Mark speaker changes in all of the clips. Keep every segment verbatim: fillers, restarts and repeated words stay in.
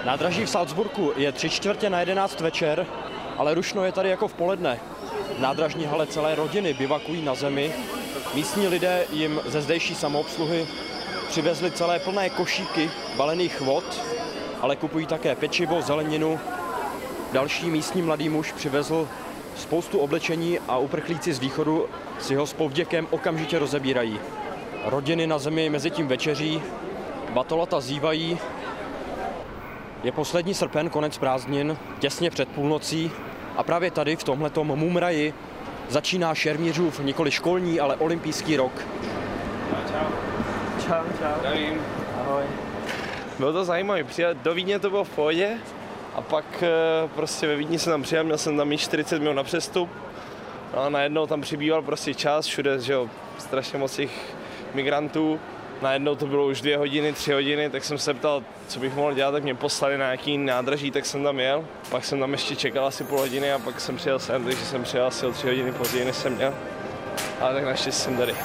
Speaker 1: Nádraží v Salzburgu je tři čtvrtě na jedenáct večer, ale rušno je tady jako v poledne. V nádražní hale celé rodiny bivakují na zemi. Místní lidé jim ze zdejší samoobsluhy přivezli celé plné košíky balených vod, ale kupují také pečivo, zeleninu. Další místní mladý muž přivezl spoustu oblečení a uprchlíci z východu si ho s povděkem okamžitě rozebírají. Rodiny na zemi mezi tím večeří, batolata zývají. Je poslední srpen, konec prázdnin, těsně před půlnocí a právě tady v tomhletom mumraji začíná Šermířův nikoli školní, ale olympijský rok.
Speaker 2: Čau.
Speaker 3: Čau, čau.
Speaker 2: Zdravím.
Speaker 3: Ahoj.
Speaker 2: Bylo to zajímavé, přijel do Vídně to bylo v pohodě a pak prostě ve Vídni jsem tam přijel, měl jsem tam mít čtyřicet minut na přestup no a najednou tam přibýval prostě čas, všude, že jo, strašně moc těch migrantů. Najednou to bylo už dvě hodiny, tři hodiny, tak jsem se ptal, co bych mohl dělat, tak mě poslali na nějaký nádraží, tak jsem tam jel. Pak jsem tam ještě čekal asi půl hodiny a pak jsem přijel sem, takže jsem přijel asi o tři hodiny později, než jsem měl. Ale tak naštěstí jsem tady.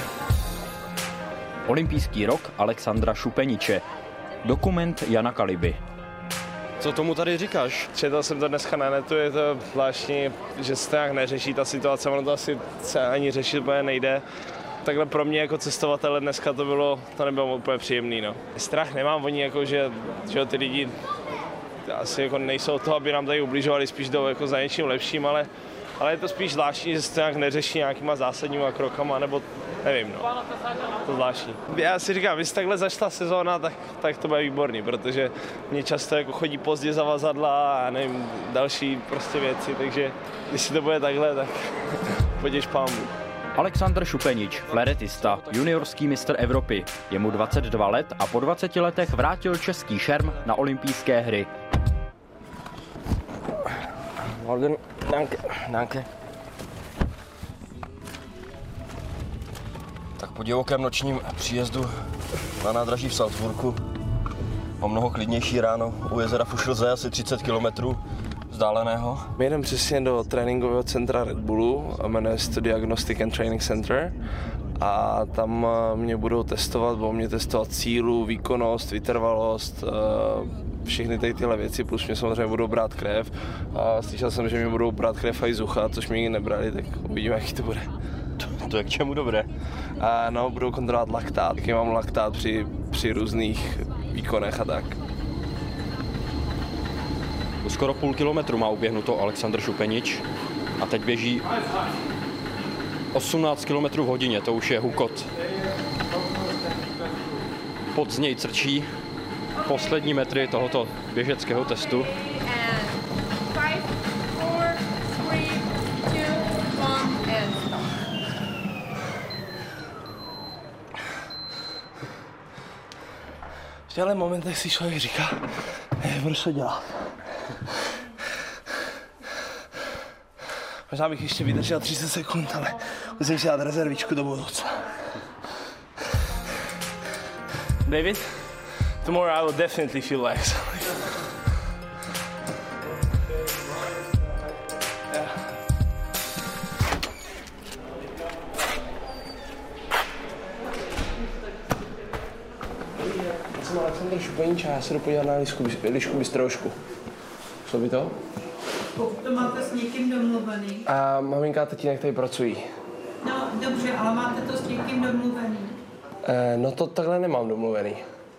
Speaker 4: Olympijský rok Alexandra Šupeniče. Dokument Jana Kaliby.
Speaker 1: Co tomu tady říkáš?
Speaker 2: Četl jsem to dneska na netu, je to zvláštní, že se to nějak neřeší ta situace, ono to asi se ani řešit úplně nejde. Takhle pro mě jako cestovatele dneska to bylo, to nebylo úplně příjemný, no. Strach nemám, oni jako, že, že ty lidi asi jako nejsou od toho, aby nám tady ubližovali, spíš jdou jako za něčím lepším, ale, ale je to spíš zvláštní, že se to nějak neřeší nějakýma zásadníma krokama, nebo nevím, no. To zvláštní. Já si říkám, když takhle začala sezóna, tak, tak to bude výborný, protože mě často jako chodí pozdě zavazadla a nevím, další prostě věci, takže když si to bude takhle, tak poděš pámu.
Speaker 4: Alexandr Šupenič, fléretista, juniorský mistr Evropy. Je mu dvacet dva let a po dvaceti letech vrátil český šerm na olympijské hry.
Speaker 3: Morgen, danke, danke.
Speaker 1: Tak po divokém nočním příjezdu na nádraží v Salzburgu o mnoho klidnější ráno u jezera Fušilze, asi třicet kilometrů vzdáleného.
Speaker 2: My jdeme přesně do tréninkového centra Red Bullu, jmenuje se to Diagnostic and Training Center a tam mě budou testovat, budou mě testovat sílu, výkonnost, vytrvalost, všechny tady tyhle věci, plus mě samozřejmě budou brát krev a slyšel jsem, že mě budou brát krev i z ucha, což mě nikdy nebrali, tak uvidíme, jaký to bude.
Speaker 1: To, to je k čemu dobré?
Speaker 2: A no, budou kontrolovat laktát, jaký mám laktát při, při různých výkonech a tak.
Speaker 1: Skoro půl kilometru má uběhnuto Alexandr Šupenič a teď běží osmnáct kilometrů v hodině, to už je hukot. Pod z něj crčí poslední metry tohoto běžeckého testu.
Speaker 2: V těchto momentech si člověk říká, proč to dělá. Možná bych ještě vydržel třicet sekund, ale musím si dát rezervičku do budoucna. David, tomorrow I will definitely feel legs. Já jsem Alexandr Šupenič a já se jdu podívat na lišku bystrošku. Šlo by to?
Speaker 5: To máte s někým domluvený?
Speaker 2: A maminka a tatínek tady pracují.
Speaker 5: No dobře, ale máte to s někým domluvený?
Speaker 2: E, no to takhle nemám domluvený.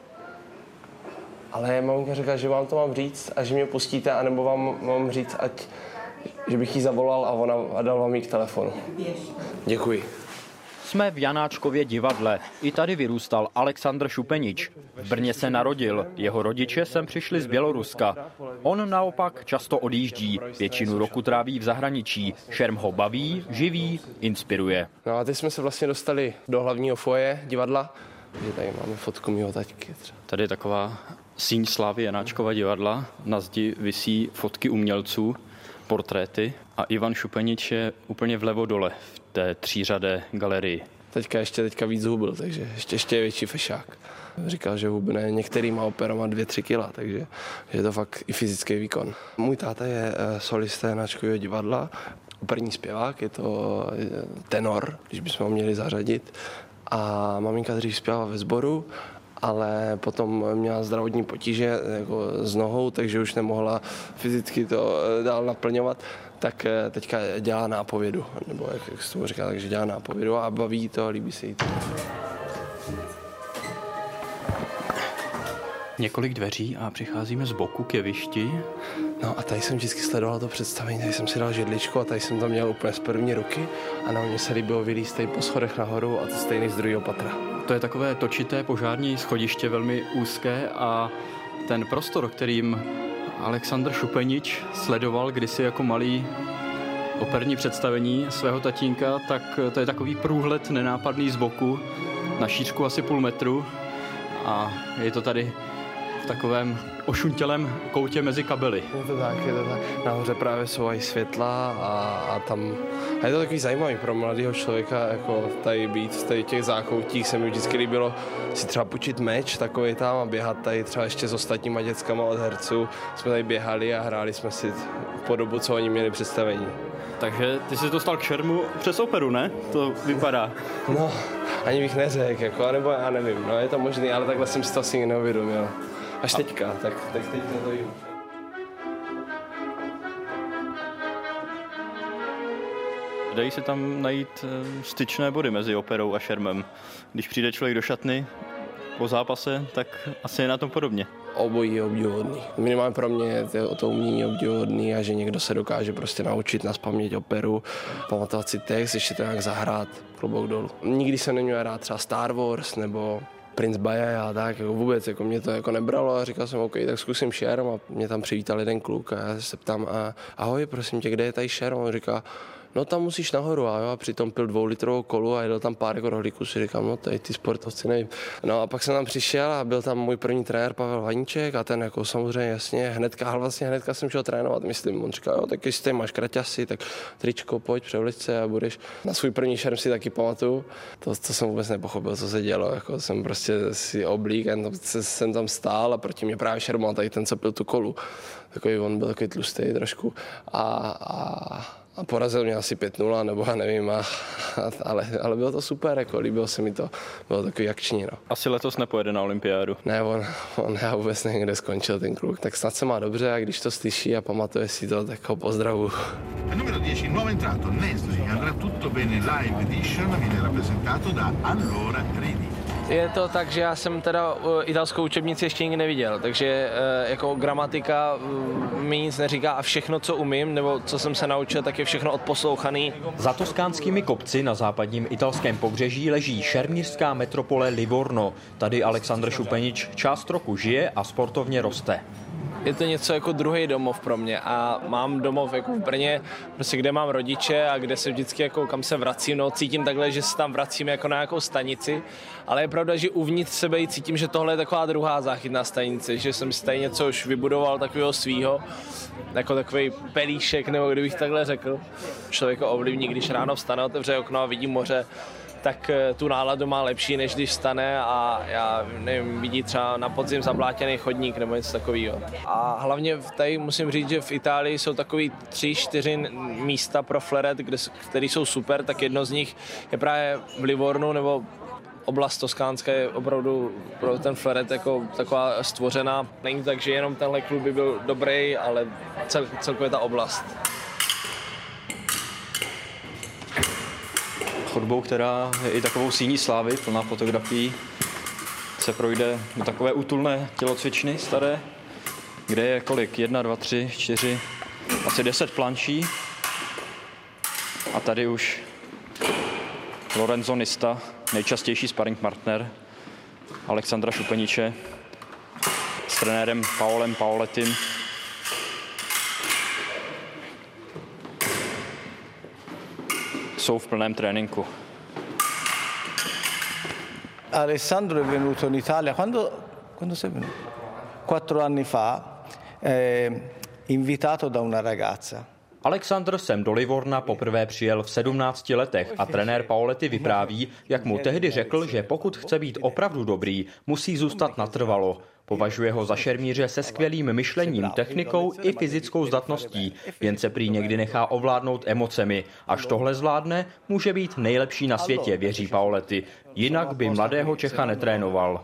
Speaker 2: Ale maminka řekla, že vám to mám říct a že mě pustíte, anebo vám mám říct, ať, že bych jí zavolal a ona a dal vám jí k telefonu. Děkuji.
Speaker 4: Jsme v Janáčkově divadle. I tady vyrůstal Alexandr Šupenič. V Brně se narodil. Jeho rodiče sem přišli z Běloruska. On naopak často odjíždí. Většinu roku tráví v zahraničí. Šerm ho baví, živí, inspiruje.
Speaker 2: No a teď jsme se vlastně dostali do hlavního foje divadla. Takže tady máme fotku mýho taťky.
Speaker 1: Tady je taková síň slávy Janáčkova divadla. Na zdi visí fotky umělců, portréty a Ivan Šupenič je úplně vlevo dole v té třířadé galerii.
Speaker 2: Teďka ještě teďka víc hubil, takže ještě, ještě je větší fešák. Říkal, že hubne některýma operama dvě tři kila, takže je to fakt i fyzický výkon. Můj táta je solista Janáčkového divadla, operní zpěvák, je to tenor, když bychom ho měli zařadit. A maminka dřív zpěvala ve sboru ale potom měla zdravotní potíže jako s nohou, takže už nemohla fyzicky to dál naplňovat, tak teďka dělá nápovědu, nebo jak, jak se tomu říká, takže dělá nápovědu a baví to, líbí se jí to.
Speaker 4: Několik dveří a přicházíme z boku k jevišti.
Speaker 2: No a tady jsem vždycky sledoval to představení, tady jsem si dal židličku a tady jsem to měl úplně z první ruky a na mě se líbilo vylízt tady po schodech nahoru a to stejný z druhého patra.
Speaker 4: To je takové točité požární schodiště, velmi úzké a ten prostor, kterým Alexandr Šupenič sledoval kdysi jako malý operní představení svého tatínka, tak to je takový průhled nenápadný z boku na šířku asi půl metru a je to tady v takovém ošuntělém koutě mezi kabely.
Speaker 2: Je to tak, je to tak. Nahoře právě jsou aj světla a, a tam... A je to takový zajímavý pro mladého člověka, jako tady být v tady těch zákoutích. Se mi vždycky líbilo si třeba půjčit meč takový tam a běhat tady třeba ještě s ostatníma dětskama od herců. Jsme tady běhali a hráli jsme si po dobu, co oni měli představení.
Speaker 4: Takže ty jsi dostal k šermu přes operu, ne? To vypadá.
Speaker 2: No, ani bych neřekl, jako, nebo já nevím, no je to možný, ale takhle jsem si to asi neuvědomil. Až teďka, tak, tak teď to jim.
Speaker 4: Dají se tam najít styčné body mezi operou a šermem. Když přijde člověk do šatny po zápase, tak asi je na tom podobně.
Speaker 2: Obojí je obdivuhodný. Minimálně pro mě je to umění obdivuhodný a že někdo se dokáže prostě naučit nazpaměť operu, pamatovat si text, ještě to nějak zahrát, klobouk dolů. Nikdy jsem neměl rád třeba Star Wars nebo Princ Baja a tak, jako vůbec, jako mě to jako nebralo a říkal jsem, OK, tak zkusím šerm a mě tam přivítal jeden kluk a já se ptám, a, ahoj, prosím tě, kde je tady šerm? A on říká, no tam musíš nahoru a jo, a přitom pil dvoulitrovou kolu a jedl tam pár jako rohlíků, si říkám, no tady ty sportovci, nevím. No a pak jsem tam přišel a byl tam můj první trenér Pavel Vaníček a ten jako samozřejmě jasně hnedka, vlastně hnedka jsem šel trénovat, myslím, on říkal, jo, tak jestli tady máš kraťasy, tak tričko, pojď, převlič se a budeš. Na svůj první šerm si taky pamatuju, to, to jsem vůbec nepochopil, co se dělo, jako jsem prostě si oblík a jsem tam stál a proti mě právě šermoval tady ten, co pil tu kolu. Takový, on byl takový tlustý trošku a, a A porazil mě asi pět nula, nebo já nevím, a, a, ale, ale bylo to super, jako, líbilo se mi to, bylo takový akční. No.
Speaker 4: Asi letos nepojede na olympiádu.
Speaker 2: Ne, on, on já vůbec nevím, kde skončil ten kluk, tak snad se má dobře a když to slyší a pamatuje si to, tak ho pozdravuju.
Speaker 6: Numero dieci, nuovo entrato, Nesli, andrà tutto bene live edition, viene rappresentato da Allora Ready.
Speaker 3: Je to tak, že já jsem teda italskou učebnici ještě nikdy neviděl, takže jako gramatika mi nic neříká a všechno, co umím, nebo co jsem se naučil, tak je všechno odposlouchaný.
Speaker 4: Za toskánskými kopci na západním italském pobřeží leží šermířská metropole Livorno. Tady Alexandr Šupenič část roku žije a sportovně roste.
Speaker 3: Je to něco jako druhý domov pro mě a mám domov jako v Brně, prostě kde mám rodiče a kde se vždycky jako kam se vracím, no cítím takhle, že se tam vracím jako na nějakou stanici, ale je pravda, že uvnitř sebe cítím, že tohle je taková druhá záchytná stanice, že jsem si tady něco už vybudoval takového svýho, jako takový pelíšek, nebo kdybych takhle řekl. Člověk ovlivní, když ráno vstane, otevře okno a vidí moře, tak tu náladu má lepší, než když vstane a já nevím, vidí třeba na podzim zablátěný chodník nebo něco takového. A hlavně tady musím říct, že v Itálii jsou takový tři, čtyři místa pro fleret, kde, které jsou super, tak jedno z nich je právě v Livornu nebo oblast Toskánská je opravdu pro ten fleret jako taková stvořená. Není tak, že jenom tenhle klub by byl dobrý, ale cel, celkově ta oblast.
Speaker 4: Chodbou, která je i takovou síní slávy, plná fotografií, se projde do takové útulné tělocvičny staré, kde je kolik? Jedna, dva, tři, čtyři, asi deset planší. A tady už Lorenzo Nista, nejčastější sparring partner Alexandra Šupeniče s trenérem Paolem Paolettim. Jsou v plném tréninku.
Speaker 7: Alessandro è venuto in Italia quando, quando sei venuto? Quattro anni fa, eh, invitato da una ragazza.
Speaker 4: Alexandr sem do Livorna poprvé přijel v sedmnácti letech a trenér Paoletti vypráví, jak mu tehdy řekl, že pokud chce být opravdu dobrý, musí zůstat natrvalo. Považuje ho za šermíře se skvělým myšlením, technikou i fyzickou zdatností, jen se prý někdy nechá ovládnout emocemi. Až tohle zvládne, může být nejlepší na světě, věří Paoletti. Jinak by mladého Čecha netrénoval.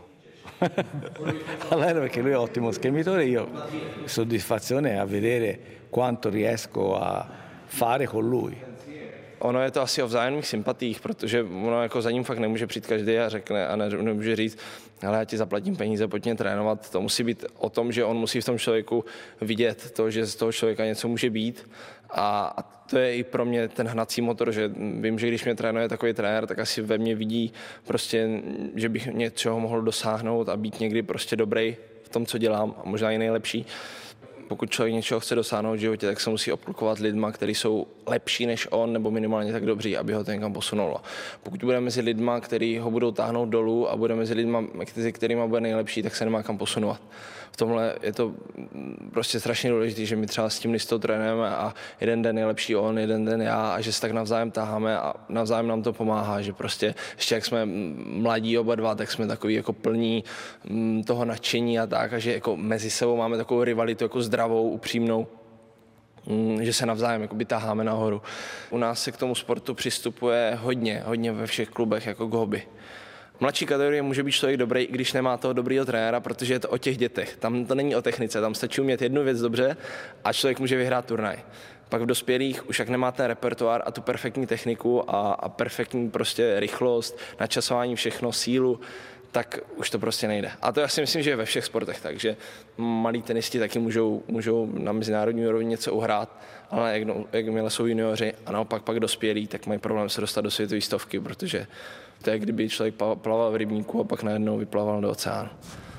Speaker 7: Allora perché lui è ottimo schermitore, io soddisfazione a vedere quanto riesco a fare con lui.
Speaker 2: Ono je to asi o vzájemných sympatiích, protože ono jako za ním fakt nemůže přijít každý a řekne a ne, nemůže říct, ale já ti zaplatím peníze, pojď mě trénovat. To musí být o tom, že on musí v tom člověku vidět to, že z toho člověka něco může být a, a to je i pro mě ten hnací motor, že vím, že když mě trénuje takový trenér, tak asi ve mně vidí prostě, že bych něčeho mohl dosáhnout a být někdy prostě dobrý v tom, co dělám a možná i nejlepší. Pokud člověk něčeho chce dosáhnout v životě, tak se musí obklopovat lidma, kteří jsou lepší než on, nebo minimálně tak dobří, aby ho to někam posunulo. Pokud bude mezi lidma, kteří ho budou táhnout dolů a bude mezi lidma, mezi kterými bude nejlepší, tak se nemá kam posunovat. V tomhle je to prostě strašně důležité, že my třeba s tím listou trénujeme a jeden den je lepší on, jeden den já a že se tak navzájem táháme a navzájem nám to pomáhá, že prostě ještě jak jsme mladí oba dva, tak jsme takový jako plní toho nadšení a tak a že jako mezi sebou máme takovou rivalitu jako zdravou, upřímnou, že se navzájem jakoby taháme nahoru. U nás se k tomu sportu přistupuje hodně, hodně ve všech klubech jako k hobby. Mladší kategorie může být člověk dobrý, i když nemá toho dobrýho trenéra, protože je to o těch dětech. Tam to není o technice, tam stačí umět jednu věc dobře a člověk může vyhrát turnaj. Pak v dospělých už jak nemá ten repertoár a tu perfektní techniku a, a perfektní prostě rychlost, načasování všechno, sílu, tak už to prostě nejde. A to já si myslím, že je ve všech sportech, takže malí tenisti taky můžou, můžou na mezinárodní úrovni něco uhrát, ale jak, jakmile jsou junioři a naopak pak dospělí, tak mají problém se dostat do světové stovky, protože to je, kdyby člověk plaval v rybníku a pak najednou vyplaval do oceánu.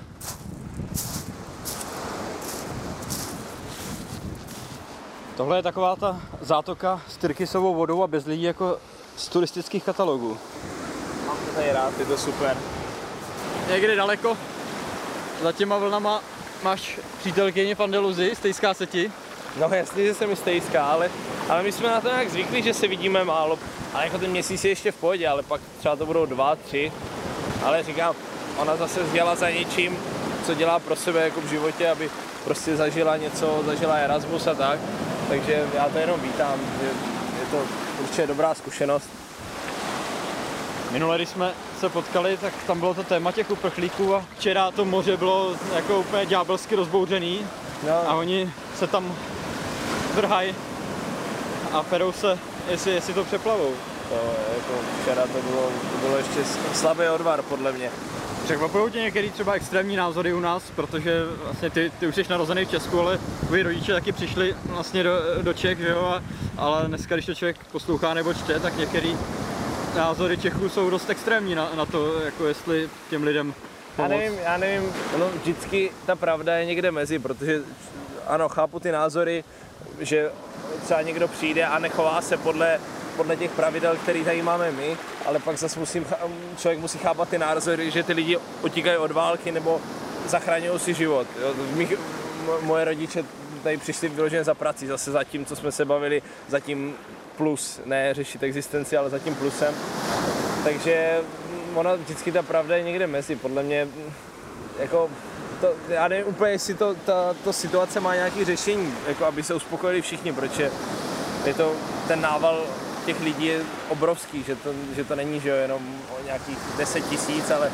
Speaker 1: Tohle je taková ta zátoka s tyrkysovou vodou a bez lidí jako z turistických katalogů.
Speaker 3: Mám to tady rád, je to super.
Speaker 1: Někde daleko za těma vlnama máš přítelkyni Pandeluzy, stejská se ti?
Speaker 3: No jasně, že se mi stejská, ale, ale my jsme na to nějak zvyklí, že se vidíme málo. Ale jako ten měsíc je ještě v pohodě, ale pak třeba to budou dva, tři. Ale říkám, ona zase zjela za něčím, co dělá pro sebe jako v životě, aby prostě zažila něco, zažila Erasmus a tak. Takže já to jenom vítám, že je to určitě dobrá zkušenost.
Speaker 1: Minule, když jsme se potkali, tak tam bylo to téma těch uprchlíků a včera to moře bylo jako úplně ďábelsky rozbouřený no. A oni se tam vrhají a perou se, jestli, jestli to přeplavou.
Speaker 3: To, jako včera to bylo, to bylo ještě slabý odvar, podle mě.
Speaker 1: Překvapují tě některý třeba extrémní názory u nás, protože vlastně ty, ty už jsi narozený v Česku, ale tvoji rodiče taky přišli vlastně do, do Čech, že jo? A, ale dneska, když to člověk poslouchá nebo čte, tak některý názory Čechů jsou dost extrémní na, na to, jako jestli těm lidem pomoct.
Speaker 3: Já nevím, já nevím, no vždycky ta pravda je někde mezi, protože ano, chápu ty názory, že třeba někdo přijde a nechová se podle, podle těch pravidel, které tady máme my, ale pak zase musím, člověk musí chápat ty názory, že ty lidi utíkají od války nebo zachraňují si život. Jo. Mých, moje rodiče tady přišli vyloženě za prací, zase za tím, co jsme se bavili, za tím plus, ne řešit existenci, ale za tím plusem. Takže ona vždycky ta pravda je někde mezi, podle mě, jako, to, já nevím úplně, jestli to, ta to situace má nějaké řešení, jako aby se uspokojili všichni, protože je to, ten nával těch lidí je obrovský, že to, že to není, že jo, jenom o nějakých deset tisíc, ale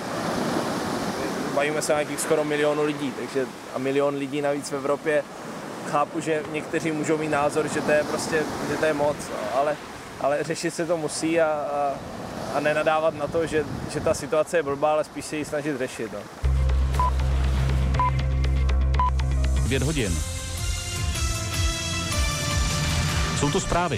Speaker 3: bavíme se o nějakých skoro milionu lidí, takže a milion lidí navíc v Evropě. Chápu, že někteří můžou mít názor, že to je prostě, že to je moc, ale, ale řešit se to musí a, a, a nenadávat na to, že, že ta situace je blbá, ale spíš se ji snažit řešit. No.
Speaker 8: Pět hodin. Jsou to zprávy.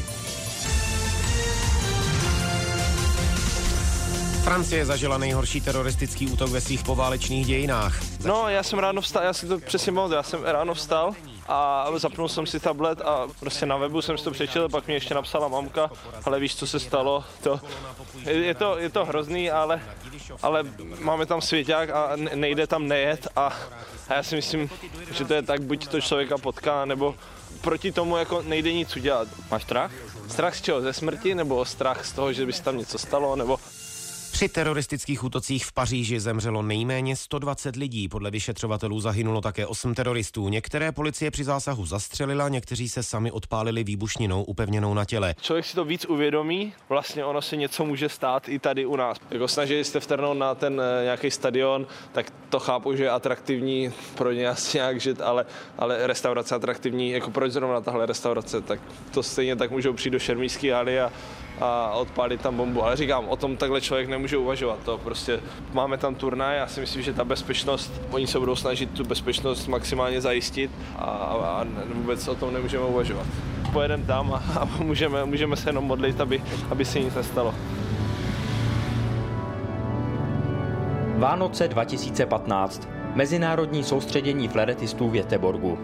Speaker 9: Francie zažila nejhorší teroristický útok ve svých poválečných dějinách.
Speaker 2: No, já jsem ráno vstal, já si to přesně pamatuju, já jsem ráno vstal a zapnul jsem si tablet a prostě na webu jsem si to přečetl, pak mi ještě napsala mamka, ale víš, co se stalo, to, je, to, je to hrozný, ale, ale máme tam svěťák a nejde tam nejet a, a já si myslím, že to je tak, buď to člověka potká, nebo proti tomu jako nejde nic udělat.
Speaker 1: Máš strach?
Speaker 2: Strach z čeho? Ze smrti, nebo strach z toho, že by se tam něco stalo, nebo...
Speaker 9: Při teroristických útocích v Paříži zemřelo nejméně sto dvacet lidí. Podle vyšetřovatelů zahynulo také osm teroristů. Některé policie při zásahu zastřelila, někteří se sami odpálili výbušninou upevněnou na těle.
Speaker 2: Člověk si to víc uvědomí, vlastně ono se něco může stát i tady u nás. Jako snažili jste vtrhnout na ten nějaký stadion, tak to chápu, že je atraktivní pro ně asi nějak žít, ale, ale restaurace atraktivní, jako proč zrovna tahle restaurace, tak to stejně tak můžou přijít do šermířské haly a, a odpálit tam bombu. Ale říkám, o tom takhle člověk nemůže uvažovat. To prostě máme tam turnaj, já si myslím, že ta bezpečnost, oni se budou snažit tu bezpečnost maximálně zajistit a, a vůbec o tom nemůžeme uvažovat. Pojedeme tam a, a můžeme, můžeme se jenom modlit, aby, aby se nic nestalo.
Speaker 4: Vánoce dva tisíce patnáct. Mezinárodní soustředění fleretistů v Göteborgu.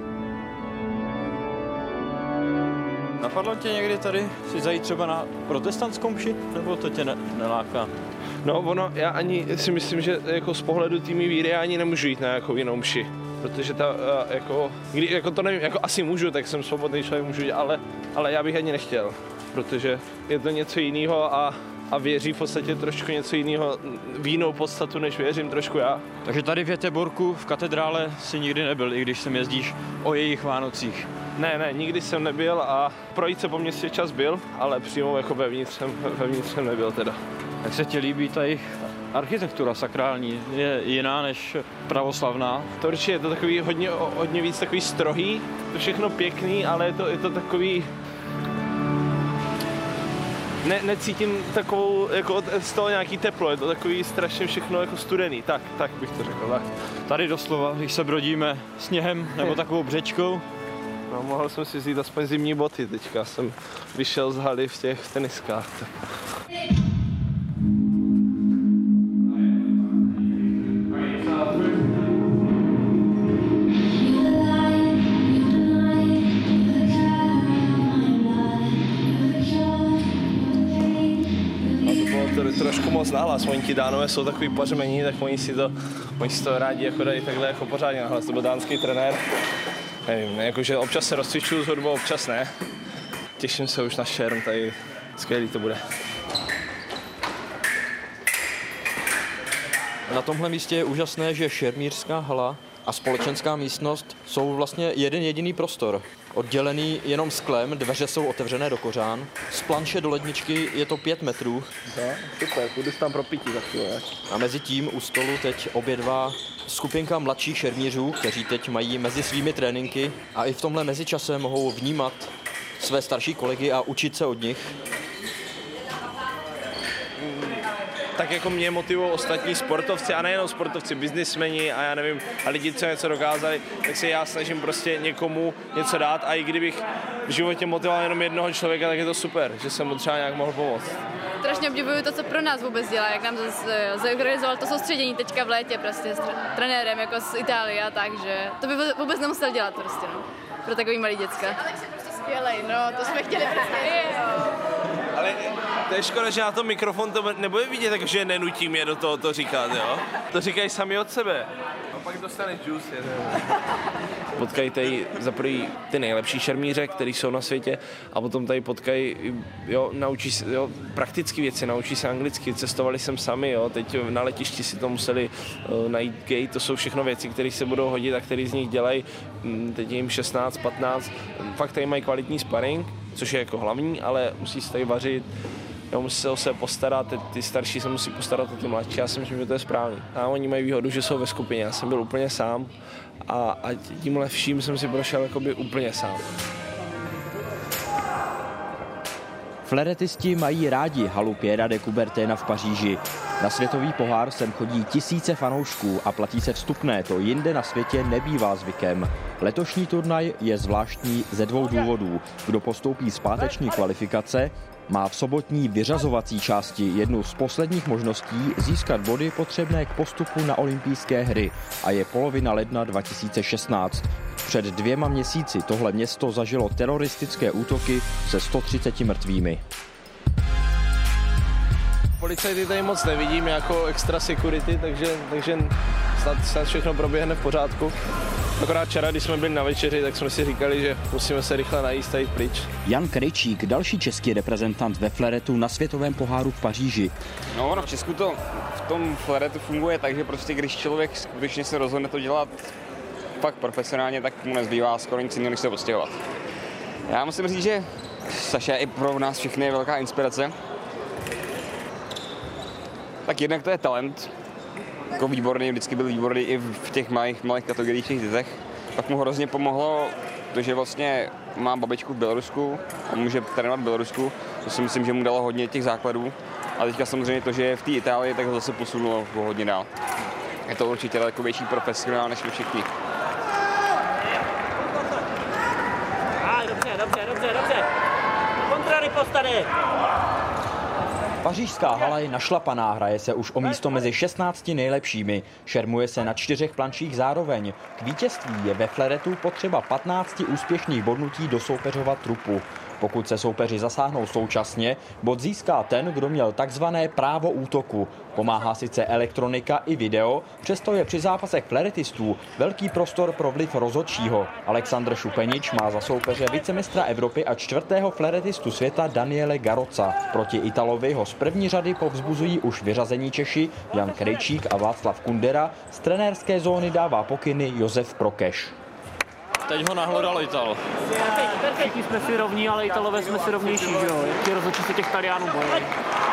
Speaker 1: Napadlo tě někdy tady si zajít třeba na protestantskou mši, nebo to tě ne- neláká?
Speaker 2: No ono, já ani si myslím, že jako z pohledu týmí víry já ani nemůžu jít na nějakou jinou mši. Protože ta, jako, kdy, jako to nevím, jako asi můžu, tak jsem svobodný člověk, můžu jít, ale, ale já bych ani nechtěl. Protože je to něco jiného a, a věří v podstatě trošku něco jiného, v jinou podstatu, než věřím trošku já.
Speaker 1: Takže tady v Göteborgu v katedrále si nikdy nebyl, i když sem jezdíš o jejich Vánocích.
Speaker 2: Ne, ne, nikdy jsem nebyl a projít se po městě čas byl, ale přímo jako vevnitř jsem, vevnitř jsem nebyl teda.
Speaker 1: Jak se ti líbí ta jejich architektura sakrální? Je jiná než pravoslavná?
Speaker 2: To určitě je to takový hodně, hodně víc takový strohý, to všechno pěkný, ale je to, je to takový... Ne, necítím takovou, jako z toho nějaký teplo, je to takový strašně všechno jako studený, tak, tak bych to řekl, tak.
Speaker 1: Tady doslova, když se brodíme sněhem nebo takovou břečkou.
Speaker 2: No, mohl jsem si vzít aspoň zimní boty, teďka jsem vyšel z haly v těch teniskách. Tak. Trošku moc nahlas, oni ti Dánové jsou takový pařmení, tak oni si to, oni si to rádi jako dají takhle jako pořádně nahlas, to byl dánský trenér. Nevím, jakože občas se rozcvičuju s hudbou, občas ne. Těším se už na šerm, tady skvělý to bude.
Speaker 1: Na tomhle místě je úžasné, že šermířská hala a společenská místnost jsou vlastně jeden jediný prostor. Oddělený jenom sklem, dveře jsou otevřené do kořán. Z planše do ledničky je to pět metrů.
Speaker 2: No, super, půjdu tam pro pití za chvíli.
Speaker 1: A mezi tím u stolu teď obědvá skupinka mladších šermířů, kteří teď mají mezi svými tréninky a i v tomhle mezičase mohou vnímat své starší kolegy a učit se od nich.
Speaker 2: Tak jako mě motivují ostatní sportovci a nejenom sportovci, biznismeni a já nevím, a lidi, co něco dokázali, tak se já snažím prostě někomu něco dát a i kdybych v životě motivoval jenom jednoho člověka, tak je to super, že jsem mu třeba nějak mohl pomoct.
Speaker 10: Strašně obdivuju to, co pro nás vůbec dělá, jak nám zorganizoval to soustředění teďka v létě prostě s trenérem jako z Itálie a tak, že to by vůbec nemusel dělat prostě, no, pro takový malý děcka. Alex je prostě skvělej, no, to jsme chtěli prostě.
Speaker 2: Ale to je škoda, že na tom mikrofon to nebude vidět, takže nenutím je do toho to říkat, jo? To říkají sami od sebe. A pak dostaneš juice, je, potkají tady za prvý ty nejlepší šermíře, který jsou na světě, a potom tady potkají, jo, naučí se, jo, praktické věci, naučí se anglicky, cestovali jsem sami, jo, teď na letišti si to museli uh, najít gate, to jsou všechno věci, které se budou hodit a které z nich dělají, teď je jim šestnáct, patnáct, fakt tady mají kvalitní sparring, což je jako hlavní, ale musí se tady vařit, jo, musí se o sebe postarat, ty, ty starší se musí postarat o ty mladší, já si myslím, že to je správný. A oni mají výhodu, že jsou ve skupině, já jsem byl úplně sám a, a tímhle vším jsem si prošel jakoby úplně sám.
Speaker 4: Fleretisti mají rádi halu Pierre de Coubertina v Paříži. Na světový pohár sem chodí tisíce fanoušků a platí se vstupné, to jinde na světě nebývá zvykem. Letošní turnaj je zvláštní ze dvou důvodů. Kdo postoupí z páteční kvalifikace, má v sobotní vyřazovací části jednu z posledních možností získat body potřebné k postupu na olympijské hry a je polovina ledna dva tisíce šestnáct. Před dvěma měsíci tohle město zažilo teroristické útoky se sto třiceti mrtvými.
Speaker 2: Policajty tady moc nevidím jako extra security, takže, takže snad, snad všechno proběhne v pořádku. Akorát včera, když jsme byli na večeři, tak jsme si říkali, že musíme se rychle najíst a jít pryč.
Speaker 4: Jan Krejčík, další český reprezentant ve fleretu na světovém poháru v Paříži.
Speaker 11: No ono v Česku to v tom fleretu funguje tak, že prostě když člověk skutečně se rozhodne to dělat fakt profesionálně, tak mu nezbývá skoro nic jiného, než se odstěhovat. Já musím říct, že Saša i pro nás všechny je velká inspirace. Tak jednak to je talent, jako výborný, vždycky byl výborný i v těch malých, malých kategoriích, v těch dětech. Pak mu hrozně pomohlo to, že vlastně má babičku v Bělorusku a může trénovat v Bělorusku. To si myslím, že mu dalo hodně těch základů. A teďka samozřejmě to, že je v té Itálii, tak ho zase posunulo hodně dál. Je to určitě daleko větší profesionál než my všichni.
Speaker 12: Dobře, dobře, dobře, dobře. Kontrary postany.
Speaker 4: Pařížská hala je našlapaná, hraje se už o místo mezi šestnácti nejlepšími. Šermuje se na čtyřech planších zároveň. K vítězství je ve fleretu potřeba patnácti úspěšných bodnutí do soupeřova trupu. Pokud se soupeři zasáhnou současně, bod získá ten, kdo měl takzvané právo útoku. Pomáhá sice elektronika i video, přesto je při zápasech fleretistů velký prostor pro vliv rozhodčího. Alexandr Šupenič má za soupeře vicemistra Evropy a čtvrtého fleretistu světa Daniele Garoca. Proti Italovi ho z první řady povzbuzují už vyřazení Češi Jan Krejčík a Václav Kundera. Z trenérské zóny dává pokyny Josef Prokeš.
Speaker 1: Teď ho nahlodal Ital.
Speaker 12: Všichni jsme si rovní, ale Italové jsme si rovnější, že jo? Ti rozhodčí se těch Taliánů bojí.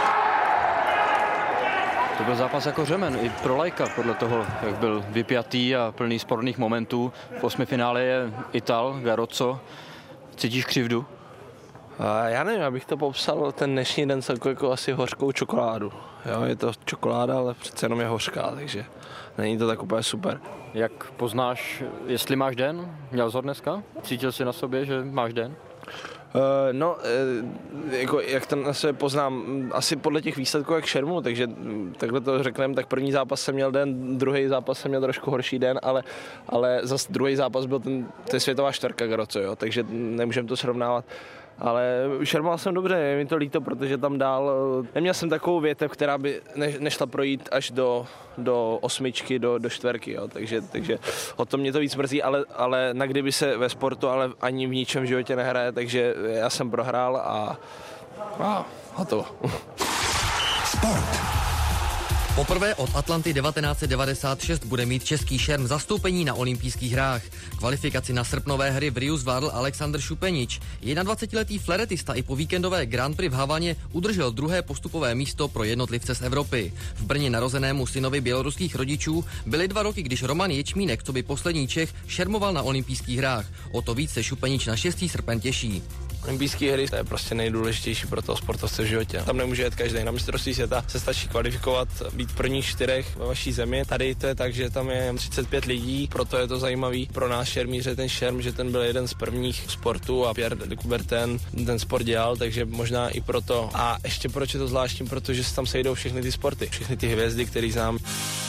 Speaker 4: To byl zápas jako řemen i pro laika, podle toho, jak byl vypjatý a plný sporných momentů. V osmifinále je Ital, Garoco. Cítíš křivdu?
Speaker 2: Já nevím, abych to popsal ten dnešní den jako, jako asi hořkou čokoládu. Jo, je to čokoláda, ale přece jenom je hořká, takže není to tak úplně super.
Speaker 4: Jak poznáš, jestli máš den? Měl jsi ho dneska? Cítil jsi na sobě, že máš den?
Speaker 2: Uh, no, uh, jako, jak to na sebe poznám, asi podle těch výsledků jak šermu, takže takhle to řekneme, tak první zápas jsem měl den, druhý zápas jsem měl trošku horší den, ale, ale zase druhý zápas byl ten, ten světová čtvrka Garoco, jo, takže nemůžeme to srovnávat. Ale šermoval jsem dobře, je mi to líto, protože tam dál, neměl jsem takovou větev, která by ne, nešla projít až do, do osmičky, do, do čtverky, jo. Takže, takže o tom mě to víc mrzí, ale, ale na kdyby se ve sportu, ale ani v ničem v životě nehraje, takže já jsem prohrál a, a hotovo.
Speaker 13: Sport. Poprvé od Atlanty devatenáct set devadesát šest bude mít český šerm zastoupení na olympijských hrách. Kvalifikaci na srpnové hry v Riu zvládl Alexandr Šupenič. jednadvacetiletý fleretista i po víkendové Grand Prix v Havaně udržel druhé postupové místo pro jednotlivce z Evropy. V Brně narozenému synovi běloruských rodičů byly dva roky, když Roman Ječmínek, co by poslední Čech, šermoval na olympijských hrách. O to víc se Šupenič na šestý srpen těší.
Speaker 2: Olympijské hry to je prostě nejdůležitější pro toho sportovce v životě. Tam nemůže jet každý. Na mistrovství světa se stačí kvalifikovat, být v prvních čtyřech ve vaší zemi. Tady to je tak, že tam je třicet pět lidí, proto je to zajímavý. Pro nás šermíře ten šerm, že ten byl jeden z prvních sportů a Pierre de Coubertin ten sport dělal, takže možná i proto. A ještě proč je to zvláštní, protože se tam sejdou všechny ty sporty, všechny ty hvězdy, které znám.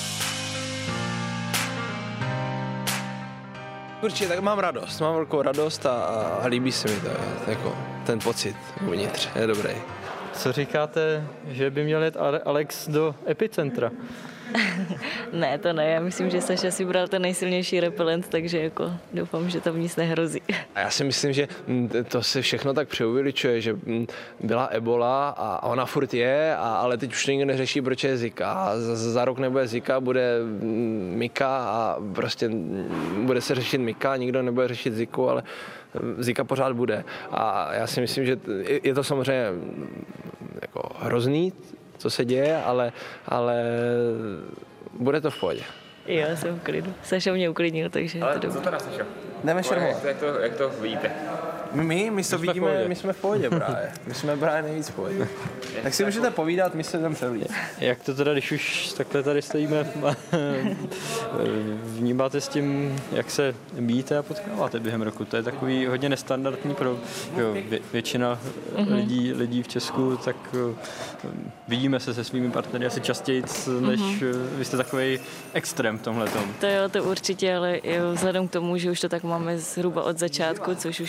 Speaker 2: Určitě, tak mám radost, mám velkou radost a, a líbí se mi to, je, jako ten pocit uvnitř, je dobrý.
Speaker 4: Co říkáte, že by měl jet Alex do epicentra?
Speaker 14: Ne, to ne, já myslím, že Saša si bral ten nejsilnější repelent, takže jako doufám, že tam nic nehrozí.
Speaker 2: A já si myslím, že to se všechno tak přeuveličuje, že byla ebola a ona furt je, a, ale teď už nikdo neřeší, proč je Zika. A za, za rok nebude Zika, bude Mika a prostě bude se řešit Mika, nikdo nebude řešit Ziku, ale Zika pořád bude. A já si myslím, že je to samozřejmě jako hrozný, co se děje, ale, ale bude to v pohodě.
Speaker 14: Jo, jsem v klidu. Saša mě uklidnil, takže
Speaker 11: ale
Speaker 14: je to dobré.
Speaker 11: Co to dá, Saša?
Speaker 2: Jdeme šermovat.
Speaker 11: Jak to, jak to vidíte?
Speaker 2: My, my to vidíme, my jsme v pohodě právě. My jsme právě nejvíc v pohodě. Tak si můžete povídat, my se jdeme převlít.
Speaker 4: Jak to teda, když už takhle tady stojíme, vnímáte s tím, jak se míjíte a potkáváte během roku? To je takový hodně nestandardní pro jo, vě, většina mm-hmm. lidí, lidí v Česku, tak vidíme se se svými partnery asi častěji, než mm-hmm. vy jste takový extrém v tomhletom.
Speaker 14: To jo, to určitě, ale jo, vzhledem k tomu, že už to tak máme zhruba od začátku, což už je před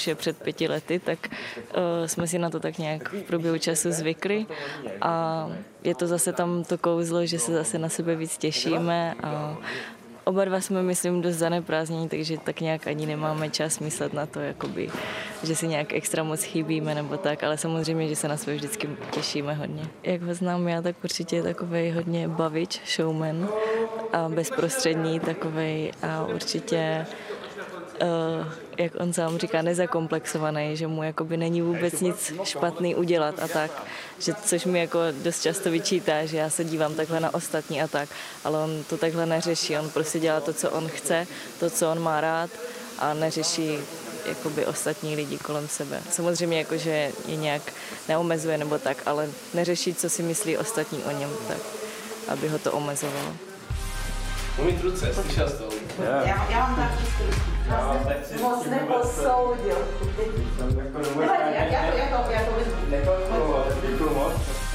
Speaker 14: pěti lety, tak uh, jsme si na to tak nějak v průběhu času zvykli a je to zase tam to kouzlo, že se zase na sebe víc těšíme a oba dva jsme, myslím, dost zaneprázdnění, takže tak nějak ani nemáme čas myslet na to, jakoby, že si nějak extra moc chybíme nebo tak, ale samozřejmě, že se na sebe vždycky těšíme hodně. Jak ho znám já, tak určitě je takovej hodně bavič, showman a bezprostřední takovej a určitě Uh, jak on sám říká, nezakomplexovaný, že mu jakoby není vůbec nic špatný udělat a tak, že, což mi jako dost často vyčítá, že já se dívám takhle na ostatní a tak, ale on to takhle neřeší, on prostě dělá to, co on chce, to, co on má rád a neřeší jakoby ostatní lidi kolem sebe. Samozřejmě jakože je nějak neomezuje nebo tak, ale neřeší, co si myslí ostatní o něm, tak, aby ho to omezovalo.
Speaker 3: Umít ruce, slyšel jsi to?
Speaker 5: Já, já mám tak přístup. Moc neposoudil. Nevadí, já, já, já to, já to vezmu.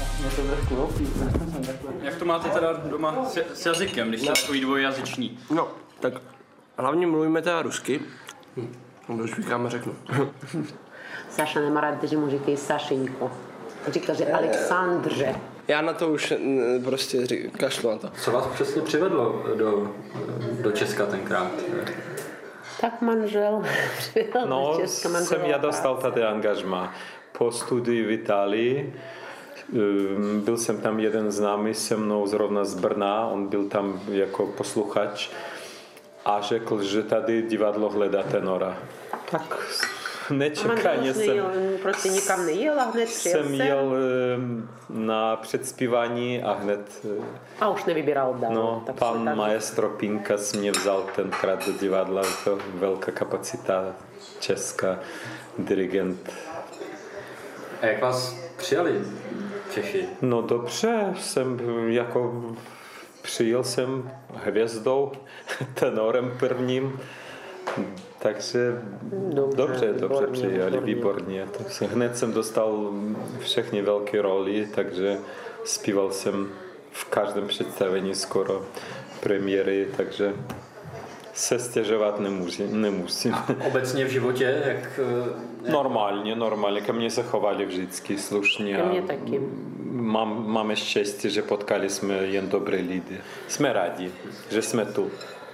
Speaker 4: Jak to máte teda doma s, s jazykem, když jste takový dvojjazyční?
Speaker 15: No, tak hlavně mluvíme teda rusky. Hm. Když říkáme, řeknu.
Speaker 16: Saša nemá rád, že mu říkají Sašenko. Říká, že Alexandře.
Speaker 15: Já na to už prostě řík, kašlu na to.
Speaker 4: Co vás přesně přivedlo do, do Česka tenkrát?
Speaker 16: Tak manžel přivedl
Speaker 17: no,
Speaker 16: do Česka. No,
Speaker 17: jsem já dostal tady angažma. Po studiu v Itálii byl jsem tam jeden známý se mnou zrovna z Brna, on byl tam jako posluchač a řekl, že tady divadlo hledá tenora. Tak nečekaně jsem,
Speaker 16: prostě nikam nejel a hned přijel
Speaker 17: jsem jel na předspívání a hned
Speaker 16: a už nevybíral dál.
Speaker 17: No,
Speaker 16: tak
Speaker 17: pan maestro Pinkas mě vzal tenkrát do divadla, to velká kapacita, česká, dirigent.
Speaker 4: A jak vás přijali Češi?
Speaker 17: No dobře, jsem jako přijel jsem hvězdou, tenorem prvním. Takže dobře, dobře, dobře přijali, výborně. Takže hned jsem dostal všechny velké roli, takže zpíval jsem v každém představení skoro premiéry, takže se stěžovat nemusím. nemusím.
Speaker 4: A obecně v životě, jak...
Speaker 17: Normálně, normálně. Ke mně se chovali vždycky slušně.
Speaker 16: Ke mně taky.
Speaker 17: Mám, máme štěstí, že potkali jsme jen dobré lidi. Jsme rádi, že jsme tu.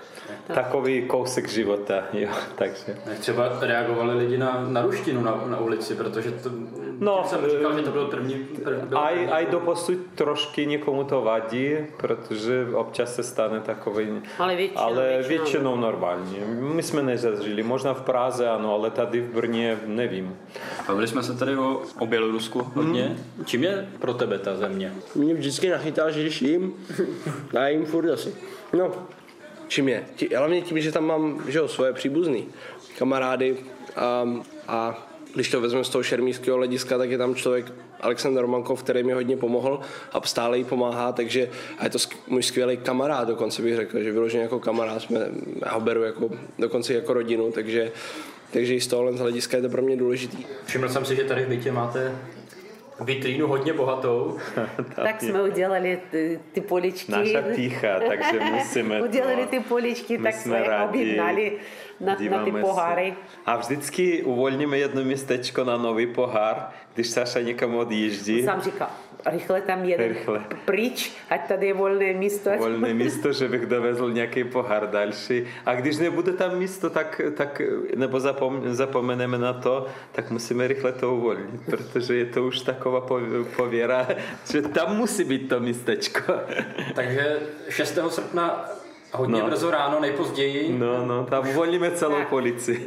Speaker 17: Takový kousek života, jo, takže.
Speaker 4: Jak třeba reagovali lidi na, na ruštinu na, na ulici, protože to,
Speaker 17: no,
Speaker 4: jsem říkal, že to byl první... první
Speaker 17: aj, aj doposud trošky někomu to vadí, protože občas se stane takový...
Speaker 16: Ale většinou,
Speaker 17: ale
Speaker 16: většinou,
Speaker 17: většinou normálně. My jsme nezažili, možná v Praze ano, ale tady v Brně nevím.
Speaker 4: Bavili jsme se tady o, o Bělorusku hodně. Hmm. Čím je pro tebe ta země?
Speaker 15: Mě vždycky nachytá, že když jím, já jím furt asi. No. Čím je? Hlavně tím, že tam mám že jo, svoje příbuzný, kamarády a, a když to vezmeme z toho šermířského hlediska, tak je tam člověk Alexandr Romankov, který mi hodně pomohl a stále jí pomáhá, takže a je to můj skvělý kamarád, dokonce bych řekl, že vyloženě jako kamarád, jsme, já ho beru jako, dokonce jako rodinu, takže, takže i z tohohle hlediska je to pro mě důležitý.
Speaker 4: Všiml jsem si, že tady v bytě máte vitrínu hodně bohatou.
Speaker 16: Tak jsme udělali ty, ty poličky.
Speaker 17: Naša pícha, takže musíme
Speaker 16: udělali ty poličky, tak jsme objednali na, na ty poháry.
Speaker 17: A vždycky uvolníme jedno místečko na nový pohár, když Saša někam odjíždí.
Speaker 16: Sám říká, rychle tam jeden rychle. Pryč, ať tady je volné místo.
Speaker 17: Volné místo, že bych dovezl nějaký pohár další. A když nebude tam místo, tak, tak nebo zapom, zapomeneme na to, tak musíme rychle to uvolnit, protože je to už taková pověra, že tam musí být to místečko.
Speaker 4: Takže šestého srpna hodně no. brzo ráno, nejpozději.
Speaker 17: No, no, tam uvolníme celou tak. policii.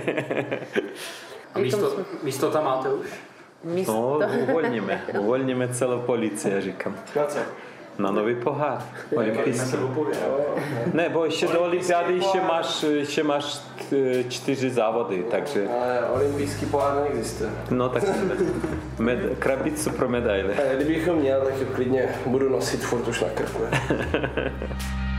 Speaker 4: A místo, místo tam máte už?
Speaker 16: Místo.
Speaker 17: No, uvolníme, uvolníme celou policii, já říkám. Na nový pohár olympijský. Ne, bo ještě do olympiády ještě máš, ještě máš čtyři závody, takže...
Speaker 15: Ale olympijský pohár neexistuje.
Speaker 17: No tak med, krabicu pro medaile.
Speaker 15: Kdybych ho měl, tak klidně budu nosit furt už na krku.